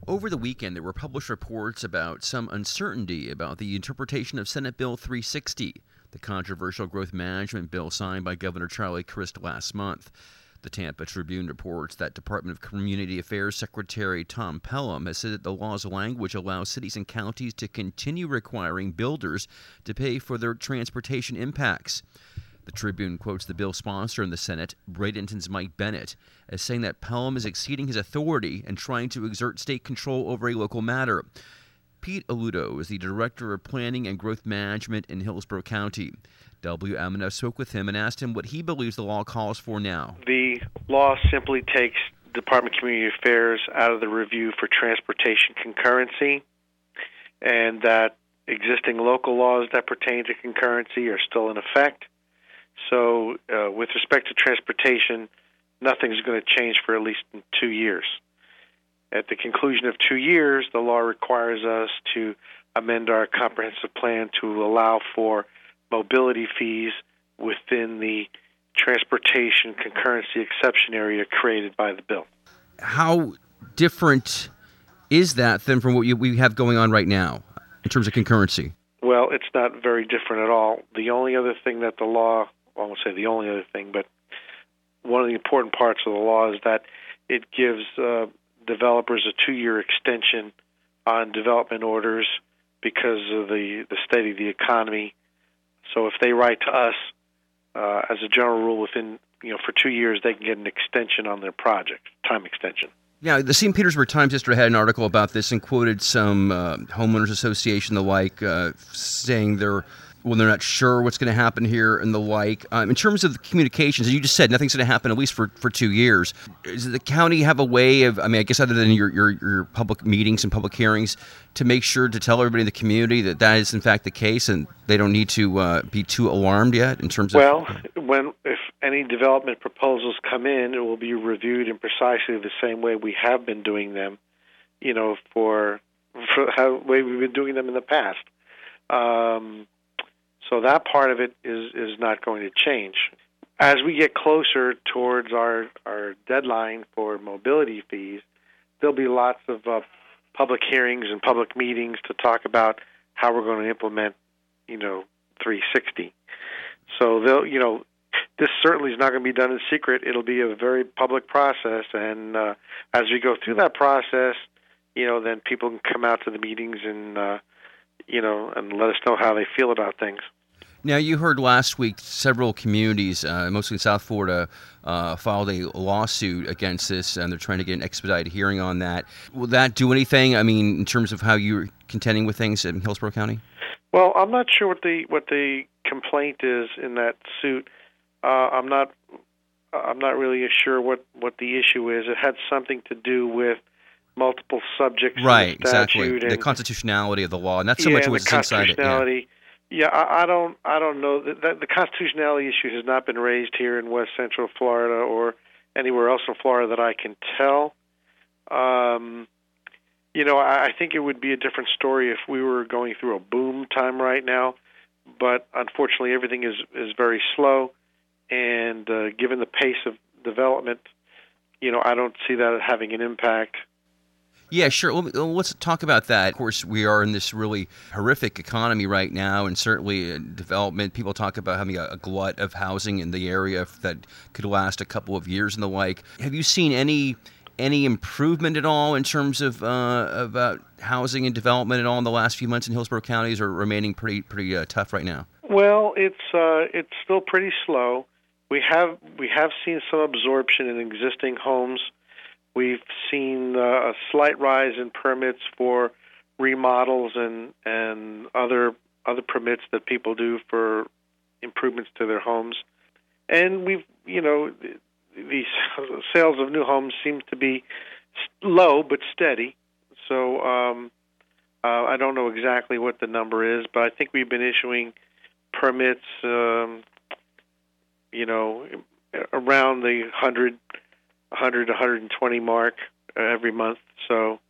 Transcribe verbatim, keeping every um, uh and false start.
Over the weekend, there were published reports about some uncertainty about the interpretation of Senate Bill three sixty, the controversial growth management bill signed by Governor Charlie Crist last month. The Tampa Tribune reports that Department of Community Affairs Secretary Tom Pelham has said that the law's language allows cities and counties to continue requiring builders to pay for their transportation impacts. The Tribune quotes the bill's sponsor in the Senate, Bradenton's Mike Bennett, as saying that Pelham is exceeding his authority and trying to exert state control over a local matter. Pete Aludo is the Director of Planning and Growth Management in Hillsborough County. W M N F spoke with him and asked him what he believes the law calls for now. The law simply takes Department of Community Affairs out of the review for transportation concurrency, and that existing local laws that pertain to concurrency are still in effect. So uh, with respect to transportation, nothing's going to change for at least two years. At the conclusion of two years, the law requires us to amend our comprehensive plan to allow for mobility fees within the transportation concurrency exception area created by the bill. How different is that than from what you, we have going on right now in terms of concurrency? Well, it's not very different at all. The only other thing that the law, well, I won't say the only other thing, but one of the important parts of the law is that it gives uh, developers a two-year extension on development orders because of the, the state of the economy. So if they write to us, uh, as a general rule, within, you know, for two years, they can get an extension on their project, time extension. Yeah, the Saint Petersburg Times yesterday had an article about this and quoted some uh, homeowners association, the like, uh, saying they're when they're not sure what's going to happen here and the like. Um, in terms of the communications, as you just said, nothing's going to happen at least for, for two years. Does the county have a way of, I mean, I guess other than your, your, your public meetings and public hearings, to make sure to tell everybody in the community that that is in fact the case and they don't need to uh, be too alarmed yet in terms of... Well, when if any development proposals come in, it will be reviewed in precisely the same way we have been doing them, you know, for, for how way we've been doing them in the past. Um So that part of it is, is not going to change. As we get closer towards our, our deadline for mobility fees, there'll be lots of uh, public hearings and public meetings to talk about how we're going to implement, you know, three sixty. So they'll, you know, this certainly is not going to be done in secret. It'll be a very public process, and uh, as we go through that process, you know, then people can come out to the meetings and, uh, you know, and let us know how they feel about things. Now, you heard last week several communities, uh, mostly in South Florida, uh, filed a lawsuit against this, and they're trying to get an expedited hearing on that. Will that do anything, I mean, in terms of how you're contending with things in Hillsborough County? Well, I'm not sure what the what the complaint is in that suit. Uh, I'm not I'm not really sure what, what the issue is. It had something to do with multiple subjects right, in the statute. Exactly. And, the constitutionality of the law, and not so yeah, much what's inside it. Yeah. Yeah, I, I don't. I don't know that, that the constitutionality issue has not been raised here in West Central Florida or anywhere else in Florida that I can tell. Um, you know, I, I think it would be a different story if we were going through a boom time right now. But unfortunately, everything is is very slow, and uh, given the pace of development, you know, I don't see that having an impact. Yeah, sure. Well, let's talk about that. Of course, we are in this really horrific economy right now, and certainly in development, people talk about having a, a glut of housing in the area that could last a couple of years and the like. Have you seen any any improvement at all in terms of uh, about housing and development at all in the last few months in Hillsborough Counties, or remaining pretty pretty uh, tough right now? Well, it's uh, it's still pretty slow. We have we have seen some absorption in existing homes. We've seen uh, a slight rise in permits for remodels and, and other other permits that people do for improvements to their homes. And we've, you know, the sales of new homes seem to be low but steady. So um, uh, I don't know exactly what the number is, but I think we've been issuing permits, um, you know, around the one hundred one hundred, one hundred twenty mark every month. So